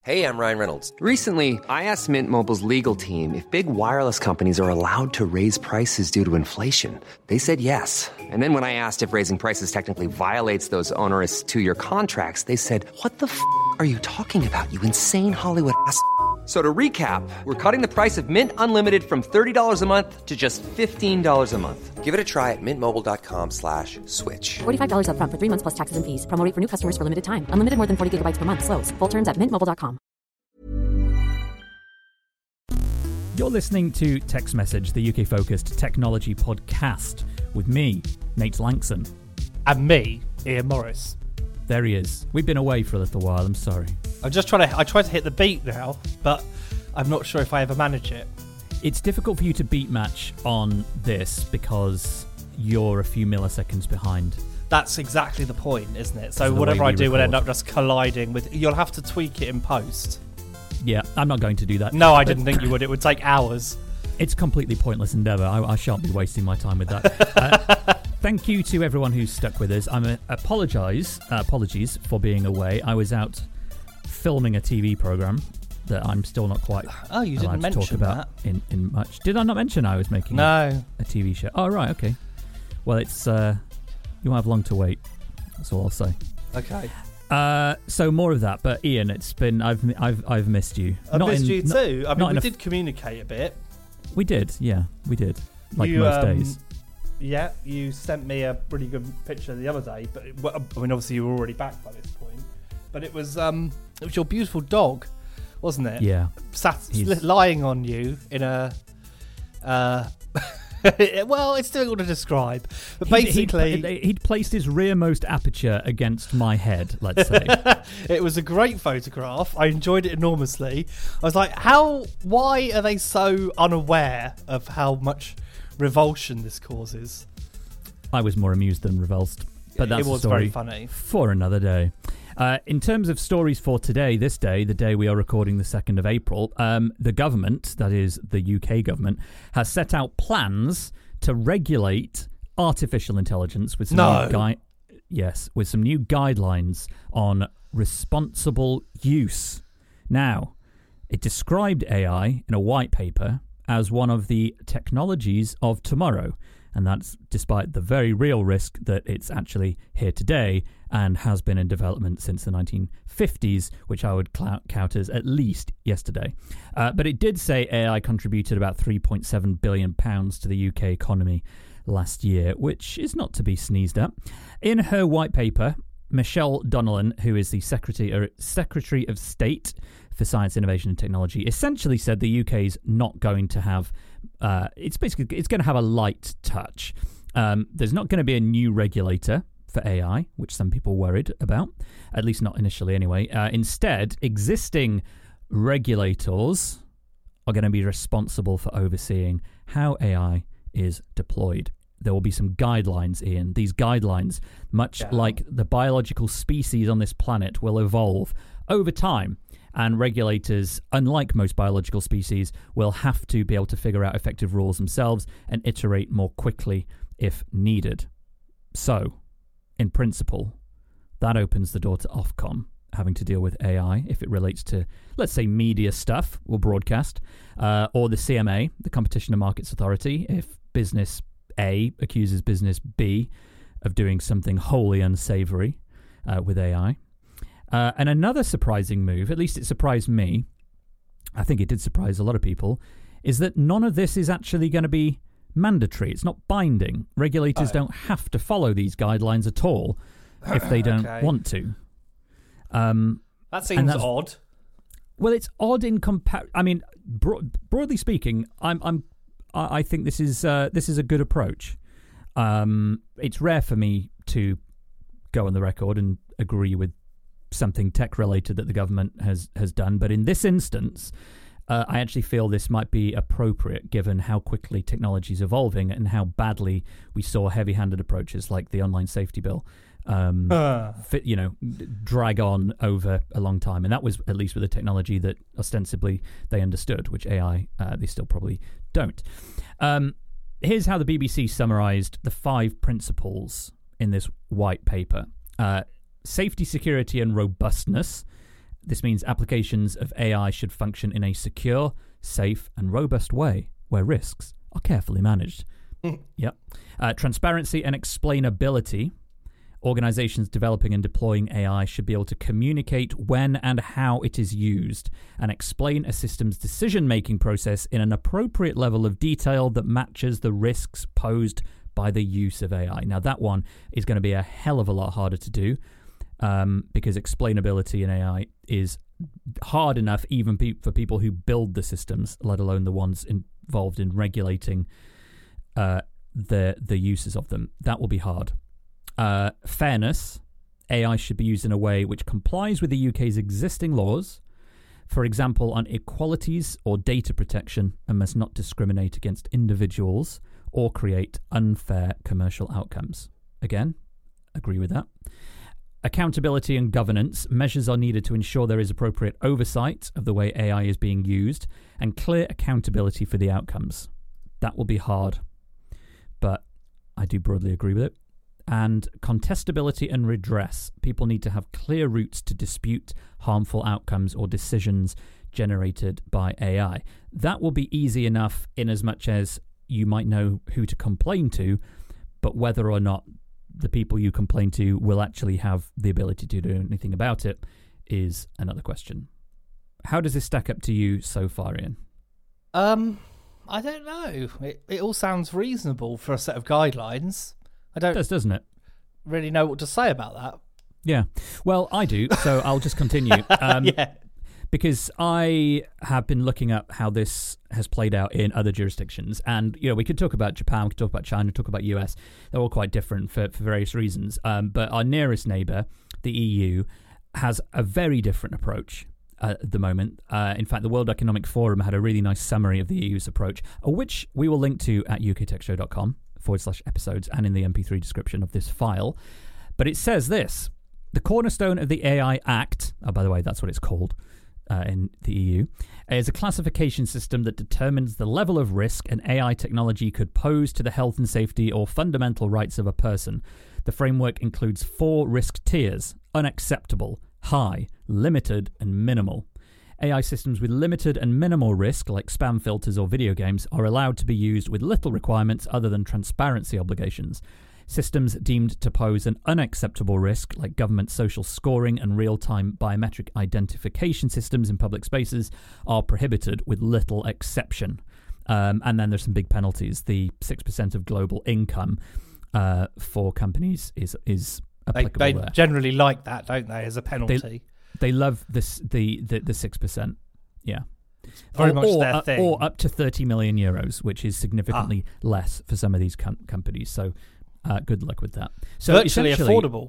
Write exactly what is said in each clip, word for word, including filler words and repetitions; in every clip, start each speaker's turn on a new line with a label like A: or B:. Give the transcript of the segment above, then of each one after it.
A: Hey, I'm Ryan Reynolds.
B: Recently, I asked Mint Mobile's legal team if big wireless companies are allowed to raise prices due to inflation. They said yes. And then when I asked if raising prices technically violates those onerous two-year contracts, they said, what the f*** are you talking about, you insane Hollywood ass f- So to recap, we're cutting the price of Mint Unlimited from thirty dollars a month to just fifteen dollars a month.
A: Give it a try at mintmobile.com slash switch.
C: forty-five dollars up front for three months plus taxes and fees. Promo rate for new customers for limited time. Unlimited more than forty gigabytes per month. Slows full terms at mint mobile dot com.
D: You're listening to Text Message, the U K-focused technology podcast, with me, Nate Langson.
E: And me, Ian Morris.
D: There he is. We've been away for a little while, I'm sorry.
E: I'm just trying to, I tried to hit the beat now, but I'm not sure if I ever manage it.
D: It's difficult for you to beat match on this because you're a few milliseconds behind.
E: That's exactly the point, isn't it? So
D: the
E: whatever
D: way
E: I
D: we
E: do will end
D: record.
E: up just colliding with... You'll have to tweak it in post.
D: Yeah, I'm not going to do that.
E: No, I
D: But
E: didn't think you would. It would take hours.
D: It's completely pointless endeavour. I, I shan't be wasting my time with that. uh, thank you to everyone who's stuck with us. I'm a, apologise, uh, apologies for being away. I was out filming a T V programme that I'm still not quite
E: Oh, you
D: allowed
E: didn't
D: to talk
E: mention
D: about
E: that.
D: in, in much. Did I not mention I was making
E: No.
D: a, a T V show? Oh, right, okay. Well, it's uh, you won't have long to wait. That's all I'll say.
E: Okay.
D: Uh, so more of that, but Ian, it's been I've I've I've missed you.
E: I
D: Not
E: missed
D: in-
E: you
D: not-
E: too. I
D: not
E: mean,
D: in
E: we
D: a-
E: did communicate a bit.
D: We did, yeah, we did. Like
E: You,
D: most
E: um,
D: days.
E: Yeah, you sent me a really good picture the other day, but it, well, I mean, obviously you were already back by this point. But it was um, it was your beautiful dog, wasn't it?
D: Yeah.
E: Sat
D: He's-
E: lying on you in a. Uh, well, it's difficult to describe, but
D: He'd-
E: basically,
D: he'd, he'd placed his rearmost aperture against my head. Let's say.
E: it was a great photograph. I enjoyed it enormously. I was like, how? Why are they so unaware of how much revulsion this causes?
D: I was more amused than revulsed, but that's
E: it was
D: a story
E: very funny
D: for another day. Uh, in terms of stories for today, this day, the day we are recording the second of April, um, the government, that is the U K government, has set out plans to regulate artificial intelligence with some
E: No.
D: new gui- yes, with some new guidelines on responsible use. Now, it described A I in a white paper as one of the technologies of tomorrow. And that's despite the very real risk that it's actually here today and has been in development since the nineteen fifties, which I would clou- count as at least yesterday. Uh, but it did say A I contributed about three point seven billion pounds to the U K economy last year, which is not to be sneezed at. In her white paper, Michelle Donnellan, who is the Secretary, or Secretary of State for Science, Innovation and Technology, essentially said the U K is not going to have Uh, it's basically it's going to have a light touch. Um, there's not going to be a new regulator for A I, which some people worried about, at least not initially anyway. Uh, instead, existing regulators are going to be responsible for overseeing how A I is deployed. There will be some guidelines, Ian. These guidelines, much
E: Yeah.
D: like the biological species on this planet, will evolve over time. And regulators, unlike most biological species, will have to be able to figure out effective rules themselves and iterate more quickly if needed. So, in principle, that opens the door to Ofcom having to deal with A I if it relates to, let's say, media stuff or broadcast, uh, or the C M A, the Competition and Markets Authority, if business A accuses business B of doing something wholly unsavoury uh, with A I. Uh, and another surprising move, at least it surprised me, I think it did surprise a lot of people, is that none of this is actually going to be mandatory. It's not binding. Regulators
E: Oh.
D: don't have to follow these guidelines at all if they don't
E: Okay.
D: want to. Um,
E: That seems
D: that's-
E: odd.
D: well, it's odd in compar. I mean, bro- broadly speaking, I'm, I'm, I I think this is uh, this is a good approach. Um, it's rare for me to go on the record and agree with something tech related that the government has has done, but in this instance, uh, I actually feel this might be appropriate given how quickly technology is evolving and how badly we saw heavy-handed approaches like the online safety bill um,
E: Uh.
D: fit, you know, drag on over a long time. And that was at least with the technology that ostensibly they understood, which A I, uh, they still probably don't. Um, here's how the B B C summarized the five principles in this white paper. Uh, safety, security, and robustness, This means applications of A I should function in a secure, safe, and robust way where risks are carefully managed. Yep. Uh, transparency and explainability. Organizations developing and deploying A I should be able to communicate when and how it is used and explain a system's decision-making process in an appropriate level of detail that matches the risks posed by the use of A I. Now, that one is going to be a hell of a lot harder to do um, because explainability in A I is hard enough even pe- for people who build the systems, let alone the ones involved in regulating uh, the the uses of them. That will be hard. Uh, fairness. A I should be used in a way which complies with the U K's existing laws, for example, on equalities or data protection, and must not discriminate against individuals or create unfair commercial outcomes. Again, agree with that. Accountability and governance. Measures are needed to ensure there is appropriate oversight of the way A I is being used and clear accountability for the outcomes. That will be hard, but I do broadly agree with it. And contestability and redress. People need to have clear routes to dispute harmful outcomes or decisions generated by A I. That will be easy enough in as much as you might know who to complain to, but whether or not the people you complain to will actually have the ability to do anything about it is another question. How does this stack up to you so far, Ian?
E: Um, I don't know. It, it all sounds reasonable for a set of guidelines. I don't
D: It does, doesn't it?
E: really know what to say about that.
D: Yeah. Well, I do, so I'll just continue. Um,
E: yeah.
D: Because I have been looking at how this has played out in other jurisdictions. And, you know, we could talk about Japan, we could talk about China, talk about U S. They're all quite different for, for various reasons. Um, but our nearest neighbour, the E U, has a very different approach uh, at the moment. Uh, in fact, the World Economic Forum had a really nice summary of the E U's approach, uh, which we will link to at uktechshow.com forward slash episodes and in the M P three description of this file. But it says this: the cornerstone of the A I Act, oh, by the way, that's what it's called uh, in the E U, is a classification system that determines the level of risk an A I technology could pose to the health and safety or fundamental rights of a person. The framework includes four risk tiers: unacceptable, high, limited, and minimal. A I systems with limited and minimal risk, like spam filters or video games, are allowed to be used with little requirements other than transparency obligations. Systems deemed to pose an unacceptable risk, like government social scoring and real-time biometric identification systems in public spaces, are prohibited with little exception. Um, and then there's some big penalties. The six percent of global income uh, for companies is is applicable
E: They, they
D: there.
E: generally like that, don't they, as a penalty?
D: They, They love this the the the six percent, yeah,
E: very
D: or,
E: much
D: or,
E: their
D: uh,
E: thing.
D: or up to thirty million euros, which is significantly
E: Ah.
D: less for some of these com- companies. So, uh, good luck with that. So
E: Virtually
D: essentially,
E: affordable.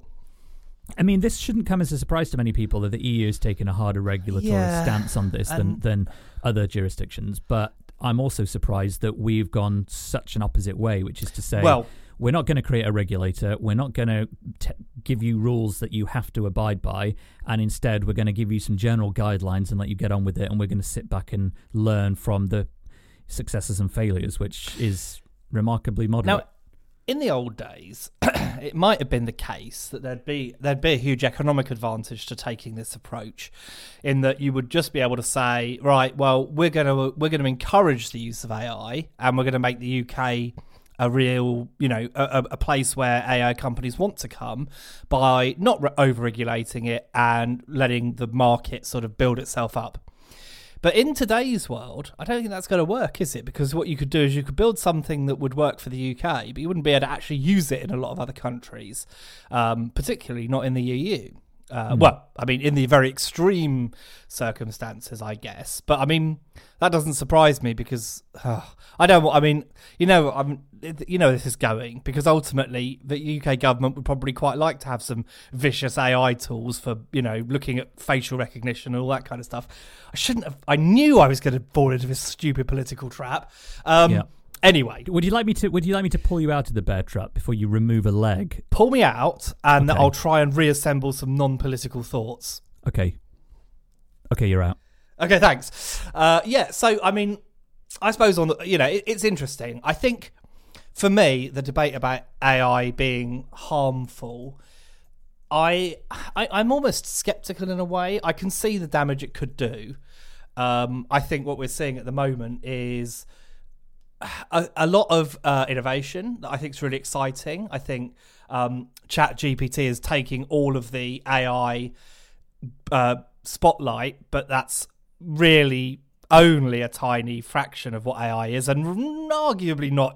D: I mean, this shouldn't come as a surprise to many people that the E U has taken a harder regulatory
E: Yeah,
D: stance on this than
E: and-
D: than other jurisdictions. But I'm also surprised that we've gone such an opposite way, which is to say,
E: Well,
D: we're not going to create a regulator. We're not going to t- give you rules that you have to abide by. And instead, we're going to give you some general guidelines and let you get on with it. And we're going to sit back and learn from the successes and failures, which is remarkably moderate.
E: now, in the old days, it might have been the case that there'd be there'd be a huge economic advantage to taking this approach, in that you would just be able to say, right, well, we're going to we're going to encourage the use of A I, and we're going to make the U K a real, you know, a, a place where A I companies want to come by not re- over-regulating it and letting the market sort of build itself up. But in today's world, I don't think that's going to work, is it? Because what you could do is you could build something that would work for the U K, but you wouldn't be able to actually use it in a lot of other countries, um, particularly not in the E U. Uh, mm. Well, I mean, in the very extreme circumstances, I guess. But I mean, that doesn't surprise me because uh, I don't. I mean, you know, I'm. You know, this is going because ultimately the U K government would probably quite like to have some vicious A I tools for, you know, looking at facial recognition and all that kind of stuff. I shouldn't have. I knew I was going to fall into this stupid political trap. Um,
D: yeah.
E: Anyway,
D: would you like me to? Would you like me to pull you out of the bear trap before you remove a leg?
E: Pull me out, and
D: okay.
E: I'll try and reassemble some non-political thoughts.
D: Okay. Okay, you're out.
E: Okay, thanks. Uh, yeah, so I mean, I suppose on the, you know, it, it's interesting. I think for me, the debate about A I being harmful, I, I I'm almost skeptical in a way. I can see the damage it could do. Um, I think what we're seeing at the moment is a, a lot of uh, innovation that I think is really exciting. I think um, ChatGPT is taking all of the A I uh, spotlight, but that's really only a tiny fraction of what A I is, and arguably not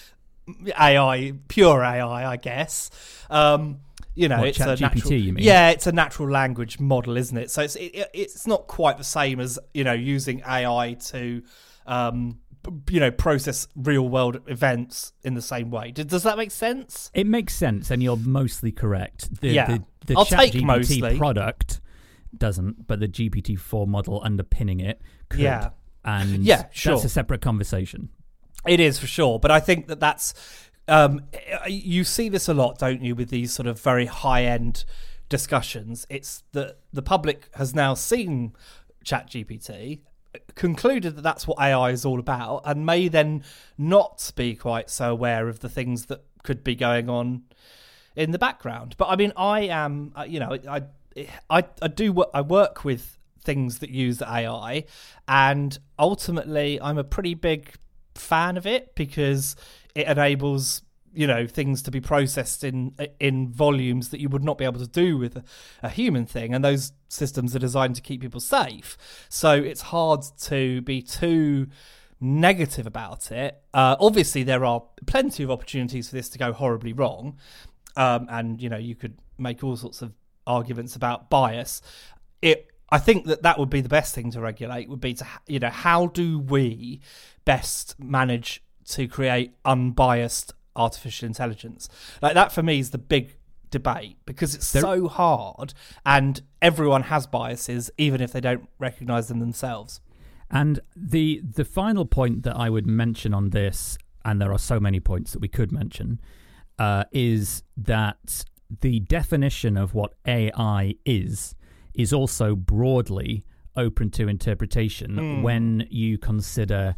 E: A I, pure A I, I guess. Um, you know,
D: what,
E: it's
D: Chat
E: a
D: G P T,
E: natural,
D: you mean?
E: yeah, it's a natural language model, isn't it? So it's it, it's not quite the same as, you know, using A I to, um, you know, process real world events in the same way. Does that make sense?
D: It makes sense, and you're mostly correct. The,
E: Yeah.
D: the, the
E: I'll take
D: ChatGPT
E: mostly.
D: product doesn't, but the G P T four model underpinning it could.
E: Yeah.
D: And
E: Yeah, sure.
D: that's a separate conversation.
E: It is for sure, but I think that that's um, you see this a lot, don't you, with these sort of very high end discussions. It's that the public has now seen ChatGPT, concluded that that's what A I is all about, and may then not be quite so aware of the things that could be going on in the background. But I mean, I am, uh, you know, I I I do wo- I work with things that use A I, and ultimately I'm a pretty big fan of it because it enables, you know, things to be processed in in volumes that you would not be able to do with a, a human thing, and those systems are designed to keep people safe. So it's hard to be too negative about it. Uh, obviously, there are plenty of opportunities for this to go horribly wrong, um, and you know, you could make all sorts of arguments about bias. It I think that that would be the best thing to regulate, would be to, you know, how do we best manage to create unbiased artificial intelligence? Like, that for me is the big debate, because it's
D: There-
E: so hard, and everyone has biases, even if they don't recognize them themselves.
D: And the the final point that I would mention on this, and there are so many points that we could mention, uh, is that the definition of what A I is is also broadly open to interpretation
E: Mm.
D: when you consider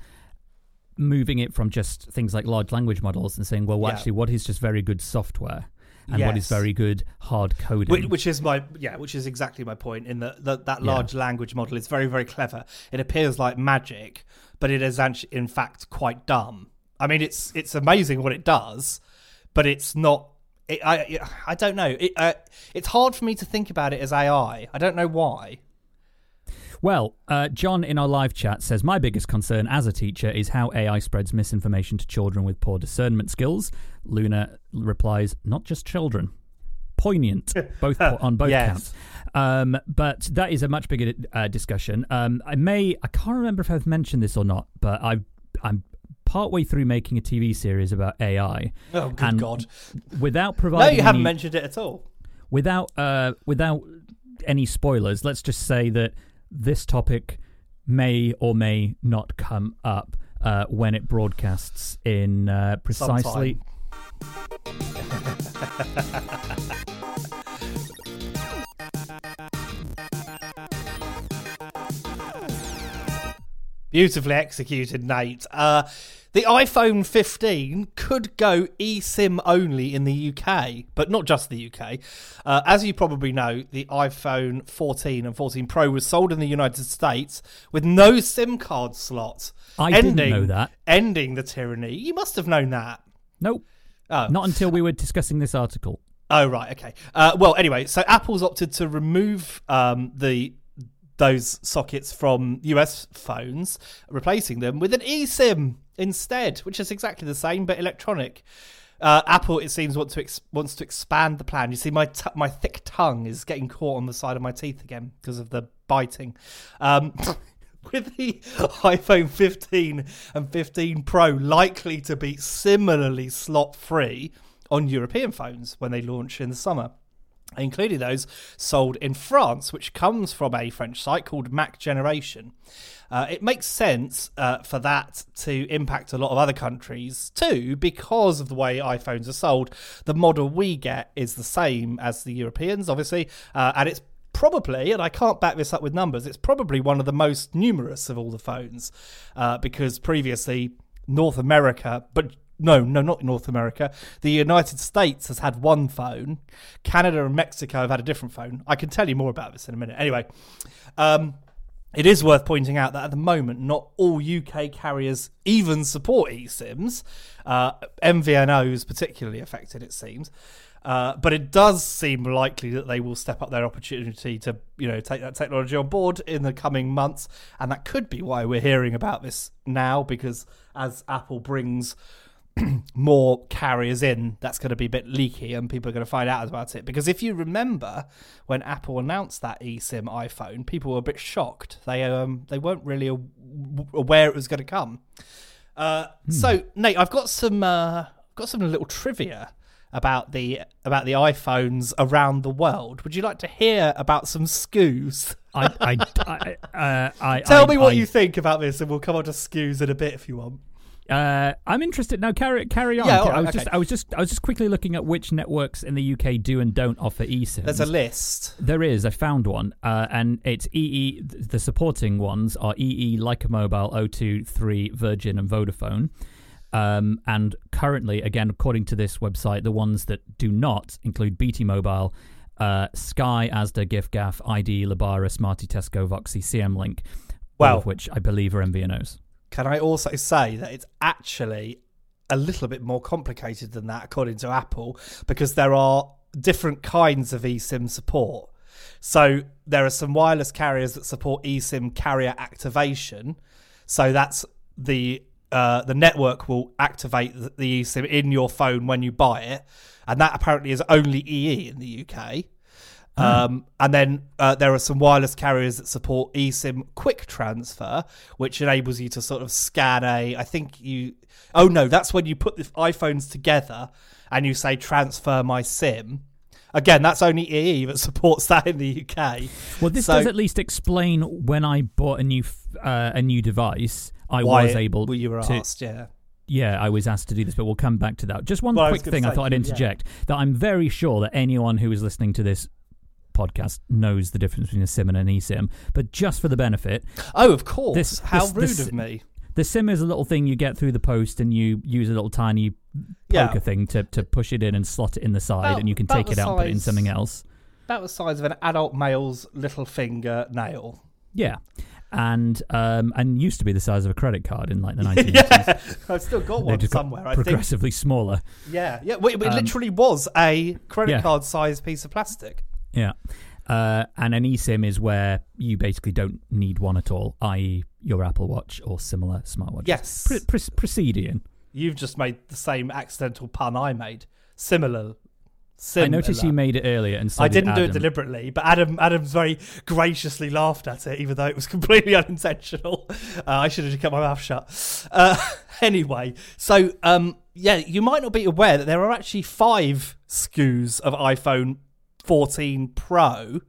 D: moving it from just things like large language models and saying, well,
E: Yeah.
D: actually, what is just very good software and what is
E: Yes.
D: very good hard coding.
E: Which, which is my yeah, which is exactly my point. In that that, that
D: Yeah.
E: large language model is very, very clever. It appears like magic, but it is actually, in fact, quite dumb. I mean, it's it's amazing what it does, but it's not. It, I I don't know. It, uh, it's hard for me to think about it as A I. I don't know why.
D: Well, uh, John in our live chat says, my biggest concern as a teacher is how A I spreads misinformation to children with poor discernment skills. Luna replies, not just children. Poignant, both po- on both
E: Yes.
D: counts. Um, but that is a much bigger uh, discussion. Um, I may, I can't remember if I've mentioned this or not, but I've, I'm partway through making a T V series about A I.
E: Oh, good
D: and
E: God.
D: Without
E: No,
D: providing
E: you haven't
D: any-
E: mentioned it at all.
D: without uh, without any spoilers, let's just say that this topic may or may not come up uh, when it broadcasts in uh, precisely.
E: Beautifully executed, Nate. Uh, the iPhone fifteen could go eSIM only in the U K, but not just the U K. Uh, as you probably know, the iPhone fourteen and fourteen Pro was sold in the United States with no SIM card slot.
D: I
E: ending,
D: didn't know that.
E: Ending the tyranny. You must have known that.
D: Nope,
E: Oh.
D: not until we were discussing this article.
E: Oh, right, okay. Uh, well, anyway, so Apple's opted to remove um, the those sockets from U S phones, replacing them with an eSIM instead, which is exactly the same but electronic. Uh, Apple, it seems, want to ex- wants to expand the plan. You see, my t- my thick tongue is getting caught on the side of my teeth again because of the biting. Um, with the iPhone fifteen and fifteen Pro likely to be similarly slot-free on European phones when they launch in the summer, including those sold in France, which comes from a French site called Mac Generation. Uh, it makes sense uh, for that to impact a lot of other countries too, because of the way iPhones are sold. The model we get is the same as the Europeans, obviously, uh, and it's probably, and I can't back this up with numbers, it's probably one of the most numerous of all the phones, uh, because previously North America, but No, no, not North America. The United States has had one phone. Canada and Mexico have had a different phone. I can tell you more about this in a minute. Anyway, um, it is worth pointing out that at the moment, not all U K carriers even support eSIMs. Uh, M V N O is particularly affected, it seems. Uh, but it does seem likely that they will step up their opportunity to, you know, take that technology on board in the coming months. And that could be why we're hearing about this now, because as Apple brings more carriers in, that's going to be a bit leaky and people are going to find out about it. Because if you remember when Apple announced that eSIM iPhone, people were a bit shocked. They um they weren't really aware it was going to come. Uh, hmm. So Nate, I've got some uh, got some little trivia about the about the iPhones around the world. Would you like to hear about some S K Us?
D: I, I, I, uh, I
E: Tell
D: I,
E: me what
D: I,
E: you think about this, and we'll come on to S K Us in a bit if you want.
D: Uh, I'm interested. No, carry carry on.
E: Yeah, all
D: I
E: right,
D: was
E: okay.
D: just I was just I was just quickly looking at which networks in the U K do and don't offer eSIMs.
E: There's a list.
D: There is. I found one, uh, and it's E E. The supporting ones are E E, Leica Mobile, O two, three, Virgin, and Vodafone. Um, and currently, again, according to this website, the ones that do not include B T Mobile, uh, Sky, Asda, giffgaff, I D, Lebara, Smarty, Tesco, Voxy, C M Link,
E: Wow.
D: all of which I believe are M V N Os.
E: Can I also say that it's actually a little bit more complicated than that, according to Apple, because there are different kinds of eSIM support. So there are some wireless carriers that support eSIM carrier activation. So that's the uh, the network will activate the, the eSIM in your phone when you buy it, and that apparently is only E E in the U K. Um, and then uh, there are some wireless carriers that support eSIM quick transfer, which enables you to sort of scan a, I think you, oh no, that's when you put the iPhones together and you say transfer my SIM. Again, that's only E E that supports that in the U K.
D: Well, this
E: so,
D: does at least explain when I bought a new uh, a new device, I
E: why
D: was able
E: well, you were
D: to...
E: asked, yeah.
D: Yeah, I was asked to do this, but we'll come back to that. Just one
E: well,
D: quick
E: I
D: thing
E: say,
D: I thought I'd interject, yeah. that I'm very sure that anyone who is listening to this podcast knows the difference between a SIM and an eSIM, but just for the benefit,
E: oh of course
D: this,
E: how
D: this,
E: rude
D: this,
E: of me.
D: The SIM is a little thing you get through the post, and you use a little tiny poker
E: yeah.
D: thing to, to push it in and slot it in the side,
E: about,
D: and you can take it out and put it in something else.
E: About the size of an adult male's little finger nail.
D: Yeah. And um, and used to be the size of a credit card in like the nineteen eighties.
E: Yeah, I've still got one somewhere.
D: Got progressively
E: I think.
D: smaller.
E: Yeah, yeah. Well, it
D: um,
E: literally was a credit
D: yeah.
E: card-sized piece of plastic.
D: Yeah. Uh, and an eSIM is where you basically don't need one at all, that is your Apple Watch or similar smartwatch.
E: Yes.
D: Pro- pro- proceed, Ian.
E: You've just made the same accidental pun I made. Similar. Similar.
D: I noticed you made it earlier, and so
E: I
D: did
E: didn't do
D: Adam.
E: it deliberately, but Adam Adam's very graciously laughed at it, even though it was completely unintentional. Uh, I should have just kept my mouth shut. Uh, anyway, so um, yeah, you might not be aware that there are actually five S K Us of iPhone fourteen Pro.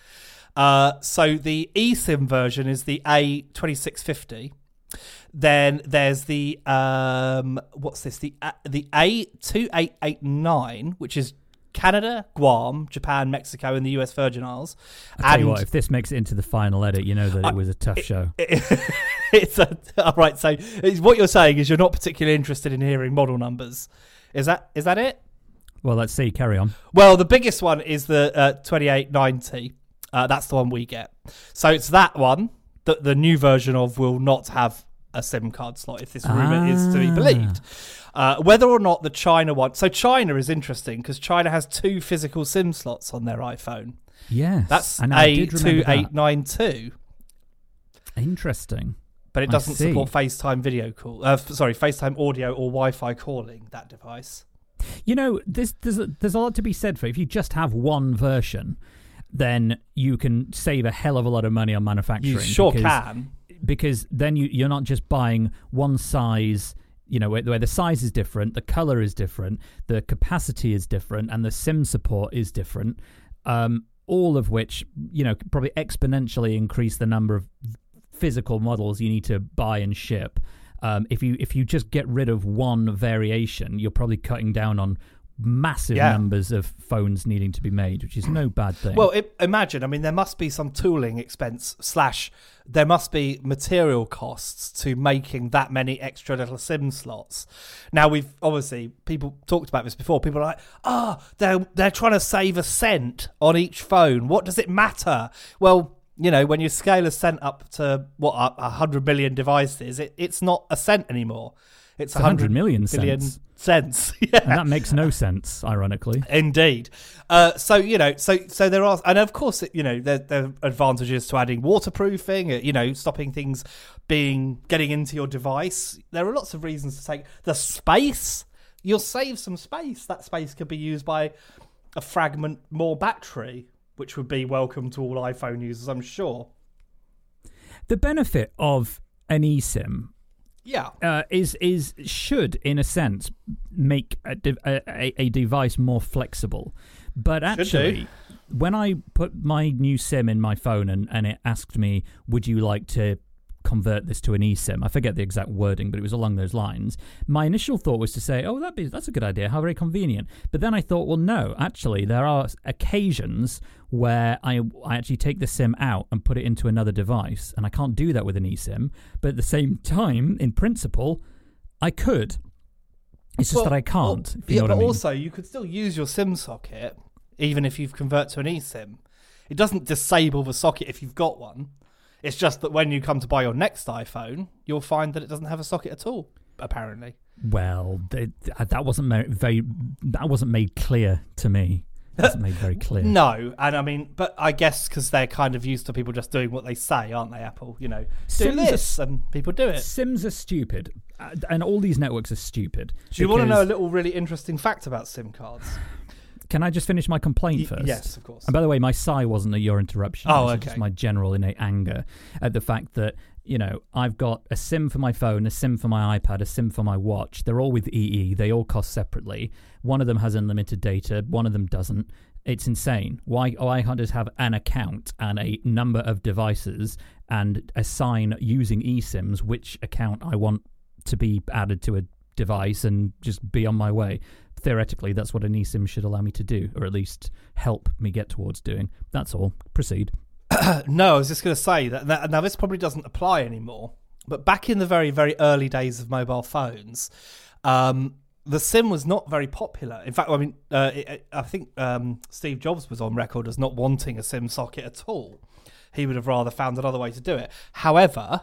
E: Uh, so the eSIM version is the A twenty-six fifty. Then there's the um, what's this? The uh, the A twenty-eight eighty-nine, which is Canada, Guam, Japan, Mexico, and the U S Virgin Isles.
D: I'll tell
E: and
D: you what, if this makes it into the final edit, you know that
E: I,
D: it was a tough
E: it,
D: show.
E: It, it's a, all right. So it's, what you're saying is you're not particularly interested in hearing model numbers. Is that is that it?
D: Well, let's see. Carry on.
E: Well, the biggest one is the uh, twenty-eight ninety. Uh, that's the one we get. So it's that one that the new version of will not have a SIM card slot, if this rumor
D: ah.
E: is to be believed. Uh, whether or not the China one... So China is interesting because China has two physical SIM slots on their iPhone.
D: Yes.
E: That's
D: A
E: A twenty-eight ninety-two.
D: Interesting.
E: But it doesn't
D: see.
E: support FaceTime video call. Uh, sorry, FaceTime audio or Wi-Fi calling, that device.
D: You know, there's, there's, a, there's a lot to be said for if you just have one version, then you can save a hell of a lot of money on manufacturing.
E: You sure
D: because,
E: can.
D: Because then you, you're not just buying one size, you know, where, where the size is different, the color is different, the capacity is different, and the SIM support is different, um, all of which, you know, probably exponentially increase the number of physical models you need to buy and ship. Um, if you if you just get rid of one variation, you're probably cutting down on massive
E: Yeah.
D: numbers of phones needing to be made, which is no bad thing.
E: Well, it, imagine, I mean, there must be some tooling expense slash there must be material costs to making that many extra little SIM slots. Now, we've obviously, people talked about this before. People are like, oh, they're, they're trying to save a cent on each phone. What does it matter? Well, you know, when you scale a cent up to, what, a one hundred million devices, it, it's not a cent anymore. It's,
D: It's one hundred million
E: billion
D: cents.
E: cents. Yeah.
D: And that makes no sense, ironically.
E: Indeed. Uh, so, you know, so so there are, and of course, you know, there, there are advantages to adding waterproofing, uh, you know, stopping things being, getting into your device. There are lots of reasons to take the space. You'll save some space. That space could be used by a fragment more battery, which would be welcome to all iPhone users, I'm sure.
D: The benefit of an eSIM
E: Yeah.
D: uh, is is should, in a sense, make a, de- a, a device more flexible. But actually, when I put my new SIM in my phone and, and it asked me, would you like to convert this to an eSIM? I forget the exact wording, but it was along those lines. My initial thought was to say, oh, that'd be, that's a good idea. How very convenient. But then I thought, well, no, actually, there are occasions where I, I actually take the SIM out and put it into another device, and I can't do that with an eSIM. But at the same time, in principle, I could. It's just
E: Well,
D: that I can't.
E: well,
D: if you
E: yeah,
D: know what
E: but
D: I mean.
E: also you could still use your SIM socket even if you've converted to an eSIM. It doesn't disable the socket if you've got one. It's just that when you come to buy your next iPhone, you'll find that it doesn't have a socket at all. Apparently,
D: Well, th- that wasn't ma- very. That wasn't made clear to me. It wasn't made very clear.
E: no, and I mean, but I guess because they're kind of used to people just doing what they say, aren't they? Apple, you know, do
D: Sims are-
E: this, and people do it.
D: Sims are stupid, uh, and all these networks are stupid.
E: Do you want to know a
D: because-
E: little really interesting fact about SIM cards?
D: Can I just finish my complaint
E: Y-
D: first?
E: yes, of course.
D: And by the way, my sigh wasn't at your interruption.
E: Oh,
D: it was
E: okay.
D: Just my general innate anger at the fact that, you know, I've got a SIM for my phone, a SIM for my iPad, a SIM for my watch. They're all with E E. They all cost separately. One of them has unlimited data. One of them doesn't. It's insane. Why? Oh, I can't just have an account and a number of devices and assign using eSIMs which account I want to be added to a device and just be on my way. Theoretically, that's what an eSIM should allow me to do, or at least help me get towards doing. That's all. Proceed.
E: No, I was just going to say that, that now this probably doesn't apply anymore, but back in the very, very early days of mobile phones, um, the SIM was not very popular. In fact, I mean, uh, it, I think um, Steve Jobs was on record as not wanting a SIM socket at all. He would have rather found another way to do it. However,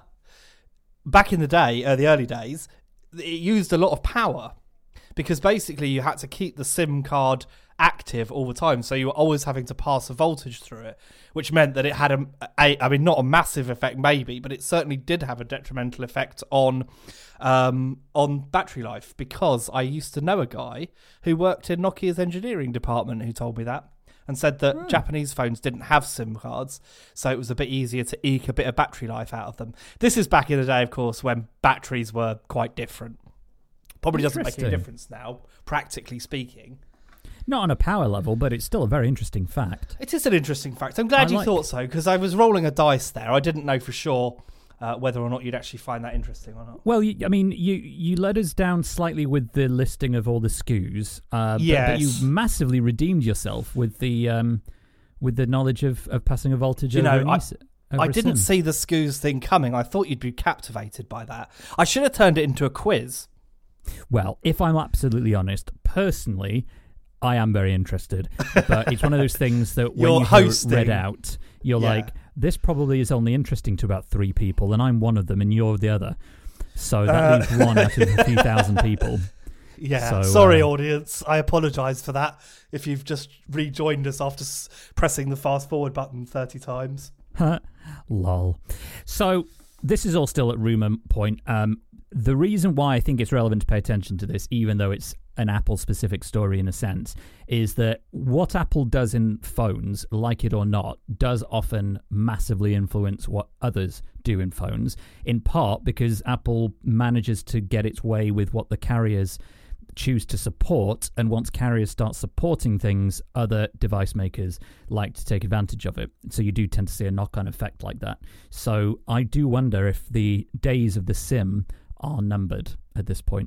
E: back in the day, uh, the early days, it used a lot of power because basically you had to keep the SIM card active all the time, so you were always having to pass a voltage through it, which meant that it had a, a I mean, not a massive effect maybe, but it certainly did have a detrimental effect on um, on battery life, because I used to know a guy who worked in Nokia's engineering department who told me that, and said that
D: Hmm.
E: Japanese phones didn't have SIM cards, so it was a bit easier to eke a bit of battery life out of them. This is back in the day, of course, when batteries were quite different. Probably doesn't make any
D: Interesting.
E: difference now, practically speaking.
D: Not on a power level, but it's still a very interesting fact.
E: It is an interesting fact. I'm glad
D: I
E: you
D: like-
E: thought so, because I was rolling a dice there. I didn't know for sure uh, whether or not you'd actually find that interesting or not.
D: Well, you, I mean, you you let us down slightly with the listing of all the S K Us, uh, but,
E: Yes.
D: but you massively redeemed yourself with the um, with the knowledge of, of passing a voltage
E: You
D: over
E: know,
D: an
E: I-
D: E S- over
E: I
D: a
E: didn't
D: SIM.
E: see the S K Us thing coming. I thought you'd be captivated by that. I should have turned it into a quiz.
D: Well, if I'm absolutely honest, personally, I am very interested. But it's one of those things that when
E: You're
D: you hear it
E: hosting.
D: read out, you're
E: Yeah.
D: like, this probably is only interesting to about three people, and I'm one of them, and you're the other. So that
E: Uh,
D: leaves one out of a few thousand people.
E: Yeah,
D: So,
E: sorry,
D: uh,
E: audience. I apologise for that if you've just rejoined us after s- pressing the fast forward button thirty times.
D: Lol. So this is all still at rumour point. Um, the reason why I think it's relevant to pay attention to this, even though it's an Apple-specific story in a sense, is that what Apple does in phones, like it or not, does often massively influence what others do in phones, in part because Apple manages to get its way with what the carriers choose to support, and once carriers start supporting things, other device makers like to take advantage of it. So you do tend to see a knock-on effect like that. So I do wonder if the days of the SIM are numbered at this point.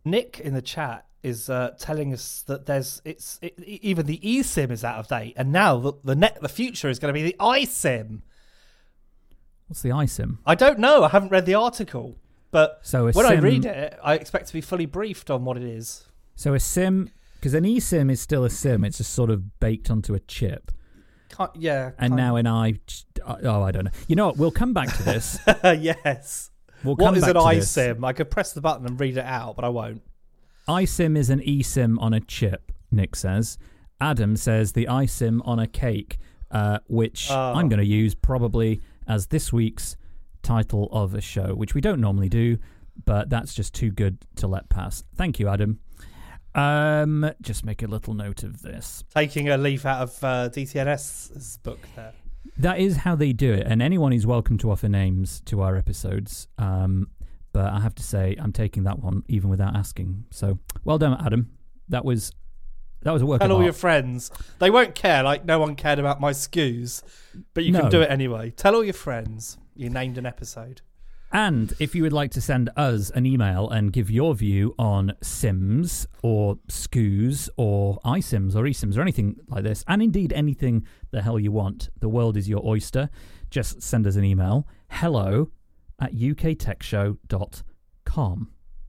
E: Nick in the chat is uh, telling us that there's it's it, even the eSIM is out of date, and now the the, net, the future is going to be the iSIM.
D: What's the iSIM?
E: I don't know. I haven't read the article, but
D: So a
E: when I
D: SIM
E: read it, I expect to be fully briefed on what it is.
D: So a SIM, because an eSIM is still a SIM. It's just sort of baked onto a chip.
E: Can't, yeah.
D: And
E: can't.
D: now an i, oh, I don't know. You know what? We'll come back to this.
E: Yes.
D: We'll
E: What
D: come
E: is
D: back
E: an
D: to this.
E: iSIM? I could press the button and read it out, but I won't.
D: iSIM is an eSIM on a chip, Nick says. Adam says the iSIM on a cake, uh, which
E: Oh.
D: I'm going to use probably as this week's title of a show, which we don't normally do, but that's just too good to let pass. Thank you, Adam. Um, just make a little note of this.
E: Taking a leaf out of uh, D T N S's book there.
D: That is how they do it, and anyone is welcome to offer names to our episodes. Um, but I have to say, I'm taking that one even without asking. So, well done, Adam. That was that was a work
E: Tell
D: of
E: all
D: art.
E: your friends. They won't care, like no one cared about my skews, but you
D: No.
E: can do it anyway. Tell all your friends you named an episode.
D: And if you would like to send us an email and give your view on Sims or Scoos or iSims or eSims or anything like this, and indeed anything the hell you want, the world is your oyster, just send us an email. Hello at u k tech show dot com.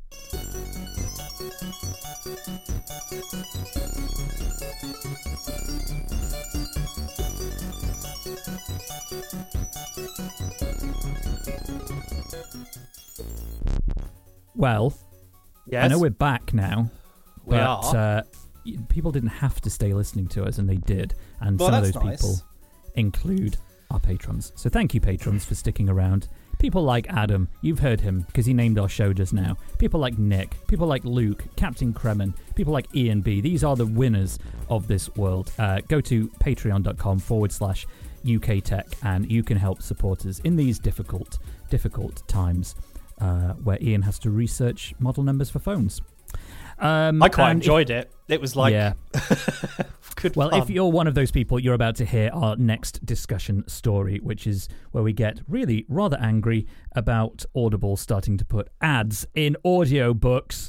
D: Well,
E: Yes.
D: I know we're back now,
E: We
D: but
E: are.
D: Uh, y- people didn't have to stay listening to us, and they did. And
E: Well,
D: some of
E: that's
D: those
E: nice.
D: people include our patrons. So thank you, patrons, for sticking around. People like Adam, you've heard him because he named our show just now. People like Nick, people like Luke, Captain Kremen, people like Ian B. These are the winners of this world. Uh, go to patreon.com forward slash UK Tech, and you can help support us in these difficult, difficult times uh, where Ian has to research model numbers for phones. Um,
E: I quite
D: and if-
E: enjoyed it. It was like
D: yeah.
E: good
D: Well,
E: fun.
D: if you're one of those people, you're about to hear our next discussion story, which is where we get really rather angry about Audible starting to put ads in audiobooks.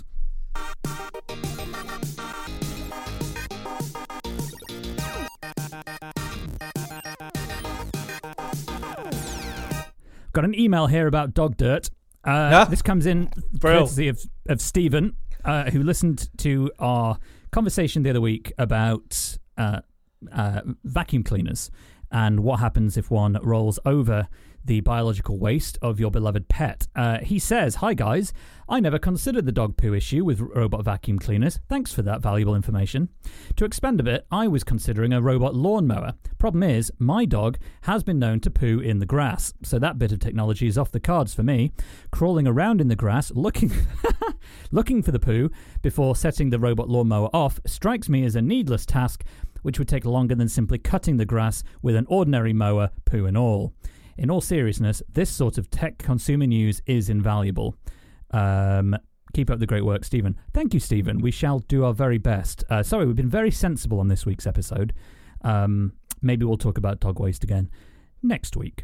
D: Got an email here about dog dirt. Uh,
E: Yeah.
D: This comes in
E: Brill.
D: courtesy of, of Stephen, uh, who listened to our conversation the other week about uh, uh, vacuum cleaners and what happens if one rolls over the biological waste of your beloved pet. Uh, he says, "Hi guys, I never considered the dog poo issue with robot vacuum cleaners. Thanks for that valuable information. To expand a bit, I was considering a robot lawnmower. Problem is, my dog has been known to poo in the grass, so that bit of technology is off the cards for me. Crawling around in the grass, looking looking for the poo before setting the robot lawnmower off strikes me as a needless task, which would take longer than simply cutting the grass with an ordinary mower, poo and all. In all seriousness, this sort of tech consumer news is invaluable. Um, keep up the great work, Stephen." Thank you, Stephen. We shall do our very best. Uh, sorry, we've been very sensible on this week's episode. Um, maybe we'll talk about dog waste again next week.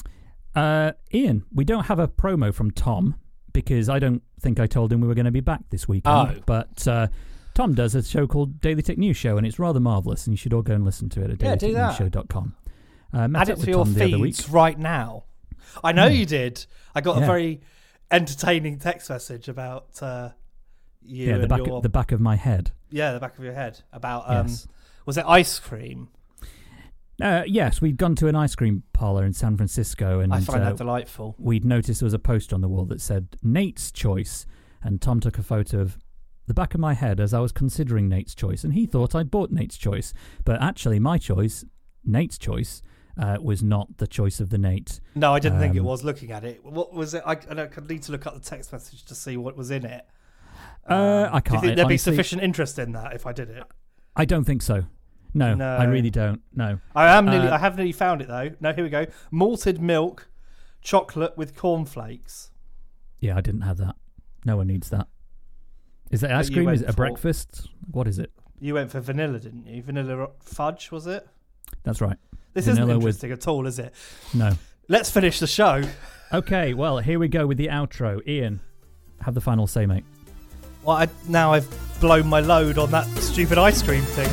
D: Uh, Ian, we don't have a promo from Tom because I don't think I told him we were going to be back this weekend.
E: Oh.
D: But uh, Tom does a show called Daily Tech News Show, and it's rather marvellous, and you should all go and listen to it at
E: Yeah,
D: daily
E: do
D: tech
E: that.
D: news show dot com. Uh, met
E: Add
D: up
E: it
D: with
E: to your
D: Tom the other week.
E: feeds right now. I know you did. I got
D: Yeah.
E: a very entertaining text message about uh, you
D: Yeah, the
E: and
D: back,
E: your
D: the back of my head.
E: yeah the back of your head about um,
D: Yes.
E: was it ice cream?
D: Uh, yes, we'd gone to an ice cream parlor in San Francisco, and
E: I find
D: uh,
E: that delightful.
D: we'd noticed there was a poster on the wall that said Nate's Choice, and Tom took a photo of the back of my head as I was considering Nate's Choice, and he thought I'd bought Nate's Choice, but actually my choice, Nate's Choice, uh, was not the choice of the Nate.
E: No, I didn't think it
D: Um,
E: was. Looking at it, what was it? I, I know- I need to look up the text message to see what was in it.
D: Uh, I
E: Do you
D: can't.
E: think there'd
D: honestly,
E: be sufficient interest in that if I did it?
D: I don't think so. No,
E: No.
D: I really don't. No.
E: I am nearly.
D: Uh,
E: I have nearly found it though. No, here we go. Malted milk, chocolate with cornflakes.
D: Yeah, I didn't have that. No one needs that. Is it ice
E: you
D: cream?
E: went
D: Is it a
E: for-
D: breakfast? What is it?
E: You went for vanilla, didn't you? Vanilla fudge, was it?
D: That's right.
E: This
D: Vanilla
E: isn't
D: with-
E: interesting at all, is it?
D: No.
E: Let's finish the show.
D: Okay, well, here we go with the outro. Ian, have the final say, mate.
E: Well, I, now I've blown my load on that stupid ice cream thing.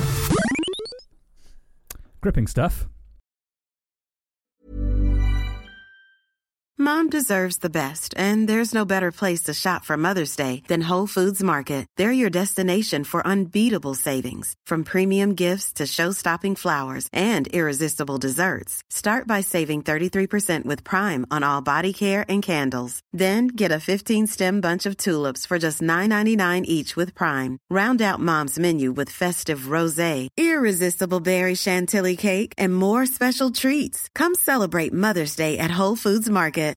D: Gripping stuff.
F: Mom deserves the best, and there's no better place to shop for Mother's Day than Whole Foods Market. They're your destination for unbeatable savings, from premium gifts to show-stopping flowers and irresistible desserts. Start by saving thirty-three percent with Prime on all body care and candles. Then get a fifteen-stem bunch of tulips for just nine ninety-nine each with Prime. Round out Mom's menu with festive rosé, irresistible berry chantilly cake, and more special treats. Come celebrate Mother's Day at Whole Foods Market.